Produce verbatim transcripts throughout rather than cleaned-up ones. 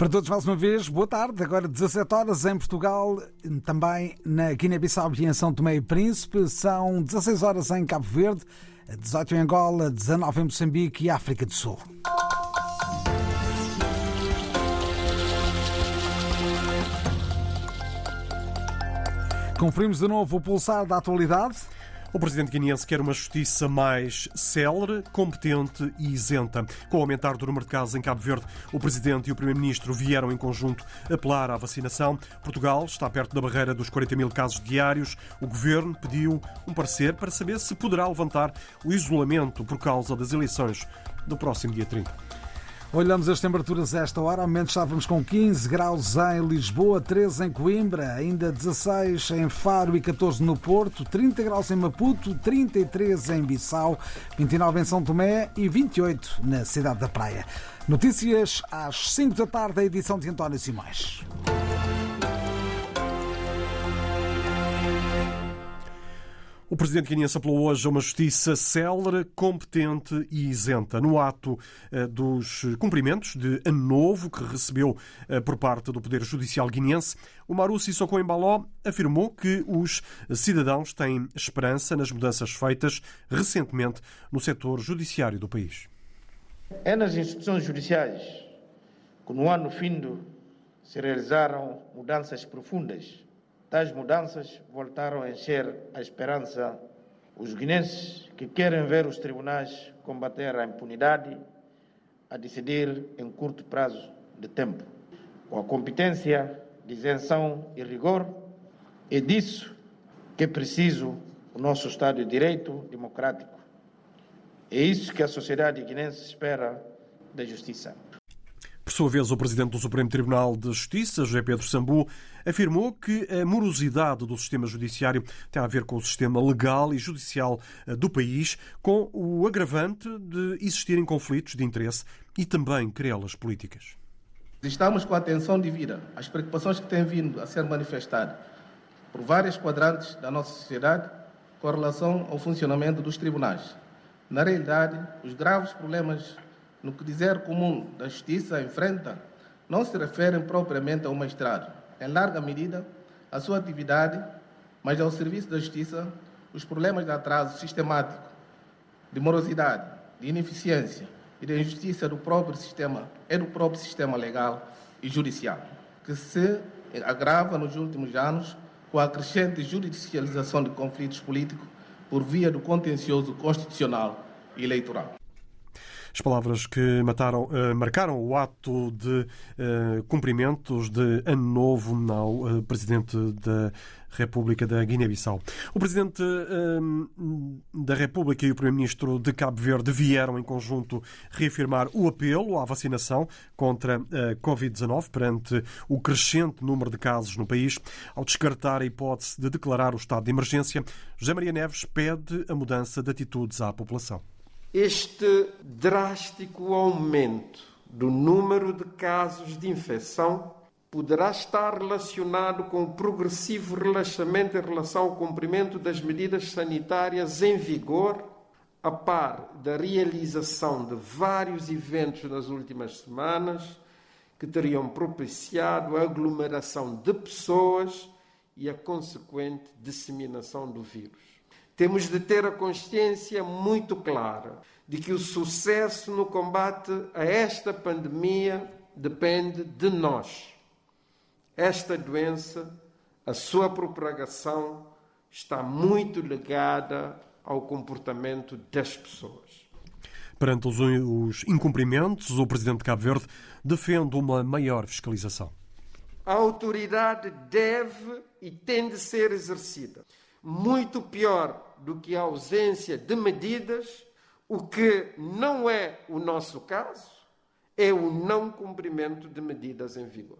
Para todos, mais uma vez, boa tarde. Agora dezassete horas em Portugal, também na Guiné-Bissau e em São Tomé e Príncipe. São dezasseis horas em Cabo Verde, dezoito em Angola, dezanove em Moçambique e África do Sul. Conferimos de novo o pulsar da atualidade. O presidente guineense quer uma justiça mais célere, competente e isenta. Com o aumentar do número de casos em Cabo Verde, o presidente e o primeiro-ministro vieram em conjunto apelar à vacinação. Portugal está perto da barreira dos quarenta mil casos diários. O governo pediu um parecer para saber se poderá levantar o isolamento por causa das eleições do próximo dia trinta. Olhamos as temperaturas a esta hora. Ao momento estávamos com quinze graus em Lisboa, treze em Coimbra, ainda dezasseis em Faro e catorze no Porto, trinta graus em Maputo, trinta e três em Bissau, vinte e nove em São Tomé e vinte e oito na cidade da Praia. Notícias às cinco da tarde, a edição de António Simões. O presidente guineense apelou hoje a uma justiça célere, competente e isenta. No ato eh, dos cumprimentos de Ano Novo, que recebeu eh, por parte do Poder Judicial guineense, o Maru Sissoko Embaló afirmou que os cidadãos têm esperança nas mudanças feitas recentemente no setor judiciário do país. É nas instituições judiciais que no ano findo se realizaram mudanças profundas. Tais mudanças voltaram a encher a esperança os guinenses que querem ver os tribunais combater a impunidade a decidir em curto prazo de tempo. Com a competência de isenção e rigor, é disso que é preciso o nosso Estado de Direito democrático. É isso que a sociedade guinense espera da justiça. Por sua vez, o presidente do Supremo Tribunal de Justiça, José Pedro Sambu, afirmou que a morosidade do sistema judiciário tem a ver com o sistema legal e judicial do país, com o agravante de existirem conflitos de interesse e também querelas políticas. Estamos com a atenção devida às preocupações que têm vindo a ser manifestadas por vários quadrantes da nossa sociedade com relação ao funcionamento dos tribunais. Na realidade, os graves problemas no que dizer comum da justiça enfrenta, não se referem propriamente ao magistrado. Em larga medida, a sua atividade, mas ao serviço da justiça, os problemas de atraso sistemático, de morosidade, de ineficiência e de injustiça do próprio sistema e do próprio sistema legal e judicial, que se agrava nos últimos anos com a crescente judicialização de conflitos políticos por via do contencioso constitucional e eleitoral. As palavras que mataram, uh, marcaram o ato de uh, cumprimentos de Ano Novo ao uh, Presidente da República da Guiné-Bissau. O Presidente uh, da República e o Primeiro-Ministro de Cabo Verde vieram em conjunto reafirmar o apelo à vacinação contra a covid dezanove perante o crescente número de casos no país. Ao descartar a hipótese de declarar o estado de emergência, José Maria Neves pede a mudança de atitudes à população. Este drástico aumento do número de casos de infecção poderá estar relacionado com o progressivo relaxamento em relação ao cumprimento das medidas sanitárias em vigor, a par da realização de vários eventos nas últimas semanas que teriam propiciado a aglomeração de pessoas e a consequente disseminação do vírus. Temos de ter a consciência muito clara de que o sucesso no combate a esta pandemia depende de nós. Esta doença, a sua propagação, está muito ligada ao comportamento das pessoas. Perante os incumprimentos, o Presidente de Cabo Verde defende uma maior fiscalização. A autoridade deve e tem de ser exercida. Muito pior do que a ausência de medidas, o que não é o nosso caso, é o não cumprimento de medidas em vigor.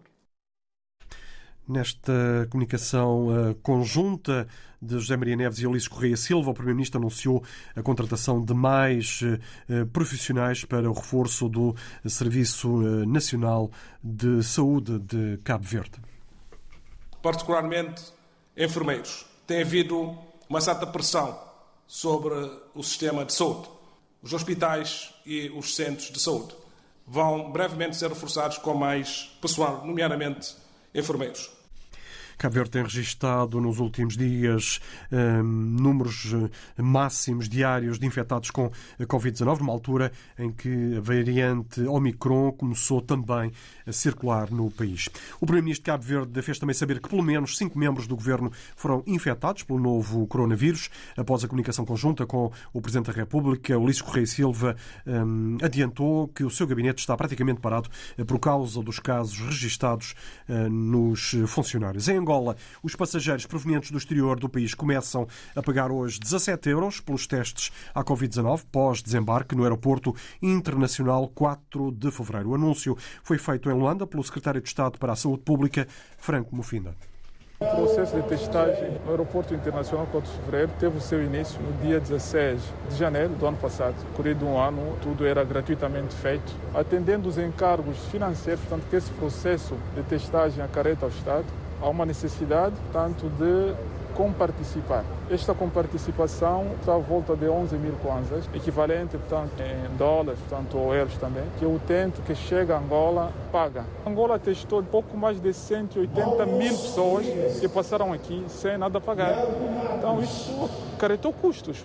Nesta comunicação uh, conjunta de José Maria Neves e Ulisses Correia Silva, o Primeiro-Ministro anunciou a contratação de mais uh, profissionais para o reforço do Serviço uh, Nacional de Saúde de Cabo Verde. Particularmente enfermeiros. Tem havido uma certa pressão sobre o sistema de saúde, os hospitais e os centros de saúde. vão brevemente ser reforçados com mais pessoal, nomeadamente enfermeiros. Cabo Verde tem registado nos últimos dias um, números máximos diários de infectados com a covid dezanove, numa altura em que a variante Omicron começou também a circular no país. O Primeiro-Ministro de Cabo Verde fez também saber que pelo menos cinco membros do governo foram infectados pelo novo coronavírus. Após a comunicação conjunta com o Presidente da República, Ulisses Correia Silva um, adiantou que o seu gabinete está praticamente parado por causa dos casos registados uh, nos funcionários. Em Angola, os passageiros provenientes do exterior do país começam a pagar hoje dezassete euros pelos testes à covid dezanove pós-desembarque no aeroporto internacional quatro de fevereiro. O anúncio foi feito em Luanda pelo secretário de Estado para a Saúde Pública, Franco Mofinda. O processo de testagem no aeroporto internacional quatro de fevereiro teve o seu início no dia dezesseis de janeiro do ano passado. Corrido um ano, tudo era gratuitamente feito, atendendo os encargos financeiros, portanto, que esse processo de testagem acarreta ao Estado. Há uma necessidade, portanto, de comparticipar. Esta comparticipação está à volta de onze mil kwanzas, equivalente, portanto, em dólares, portanto, ou euros também, que o utente que chega a Angola paga. Angola testou pouco mais de cento e oitenta mil pessoas que passaram aqui sem nada pagar. Então, isso acarretou custos.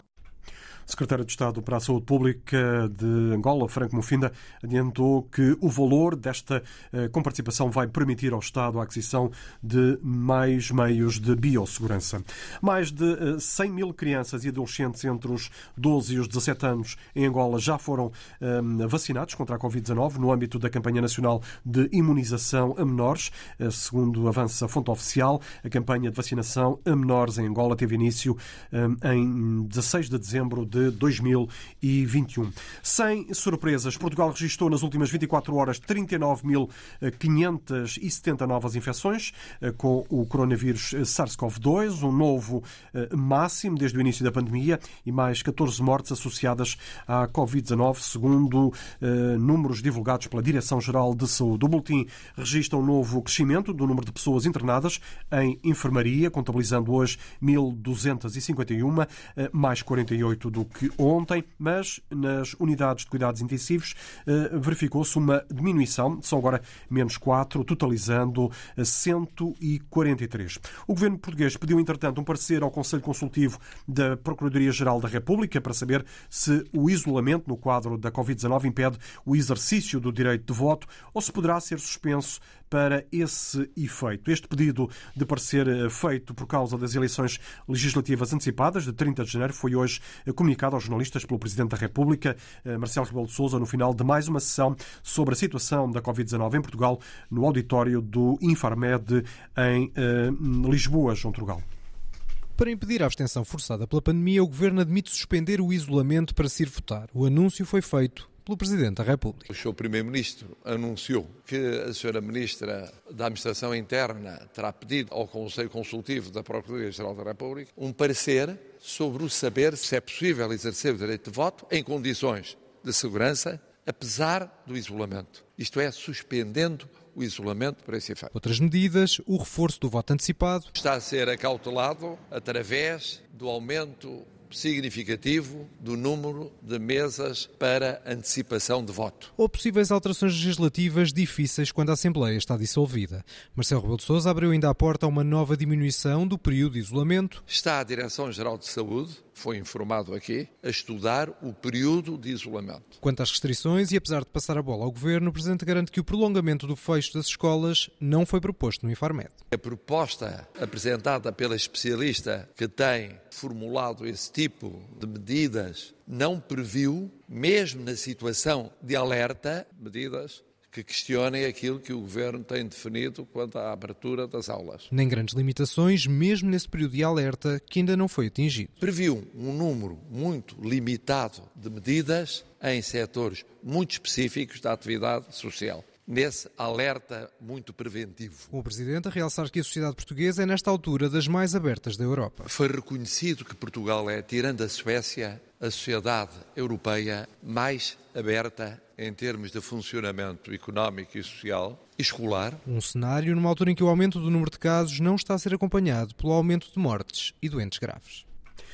O secretário de Estado para a Saúde Pública de Angola, Franco Mofinda, adiantou que o valor desta comparticipação vai permitir ao Estado a aquisição de mais meios de biossegurança. Mais de cem mil crianças e adolescentes entre os doze e os dezassete anos em Angola já foram um, vacinados contra a covid dezanove no âmbito da campanha nacional de imunização a menores. Segundo avança a fonte oficial, a campanha de vacinação a menores em Angola teve início um, em dezasseis de dezembro de dois mil e vinte e um. Sem surpresas, Portugal registrou nas últimas vinte e quatro horas trinta e nove mil quinhentas e setenta novas infecções com o coronavírus SARS-CoV dois, um novo máximo desde o início da pandemia, e mais catorze mortes associadas à covid dezanove, segundo eh, números divulgados pela Direção-Geral de Saúde. O boletim registra um novo crescimento do número de pessoas internadas em enfermaria, contabilizando hoje mil duzentas e cinquenta e uma, eh, mais quarenta e oito do que ontem, mas nas unidades de cuidados intensivos eh, verificou-se uma diminuição, são agora menos quatro, totalizando cento e quarenta e três. O governo português pediu, entretanto, um parecer ao Conselho Consultivo da Procuradoria-Geral da República para saber se o isolamento no quadro da covid dezanove impede o exercício do direito de voto ou se poderá ser suspenso para esse efeito. Este pedido de parecer feito por causa das eleições legislativas antecipadas de trinta de janeiro foi hoje comunicado aos jornalistas pelo Presidente da República, Marcelo Rebelo de Sousa, no final de mais uma sessão sobre a situação da covid dezanove em Portugal, no auditório do Infarmed em eh, Lisboa, João Trugal. Para impedir a abstenção forçada pela pandemia, o Governo admite suspender o isolamento para se ir votar. O anúncio foi feito pelo Presidente da República. O senhor Primeiro-Ministro anunciou que a senhora Ministra da Administração Interna terá pedido ao Conselho Consultivo da Procuradoria-Geral da República um parecer sobre o saber se é possível exercer o direito de voto em condições de segurança, apesar do isolamento. Isto é, suspendendo o isolamento para esse efeito. Outras medidas, o reforço do voto antecipado. Está a ser acautelado através do aumento significativo do número de mesas para antecipação de voto. Ou possíveis alterações legislativas difíceis quando a Assembleia está dissolvida. Marcelo Rebelo de Sousa abriu ainda a porta a uma nova diminuição do período de isolamento. Está a Direção-Geral de Saúde, foi informado aqui, a estudar o período de isolamento. Quanto às restrições, e apesar de passar a bola ao Governo, o Presidente garante que o prolongamento do fecho das escolas não foi proposto no Infarmed. A proposta apresentada pela especialista que tem formulado esse tipo de medidas não previu, mesmo na situação de alerta, medidas que questionem aquilo que o Governo tem definido quanto à abertura das aulas. Nem grandes limitações, mesmo nesse período de alerta que ainda não foi atingido. Previu um número muito limitado de medidas em setores muito específicos da atividade social. Nesse alerta muito preventivo. O Presidente a realçar que a sociedade portuguesa é, nesta altura, das mais abertas da Europa. Foi reconhecido que Portugal é, tirando a Suécia, a sociedade europeia mais aberta em termos de funcionamento económico e social e escolar. Um cenário numa altura em que o aumento do número de casos não está a ser acompanhado pelo aumento de mortes e doentes graves.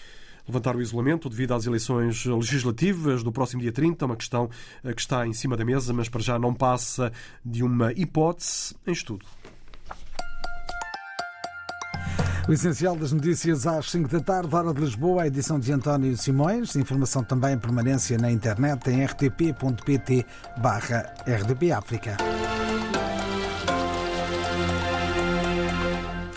levantar o isolamento devido às eleições legislativas do próximo dia trinta, uma questão que está em cima da mesa, mas para já não passa de uma hipótese em estudo. O essencial das notícias às cinco da tarde, hora de Lisboa, a edição de António Simões. Informação também em permanência na internet em r t p ponto p t barra r d p África.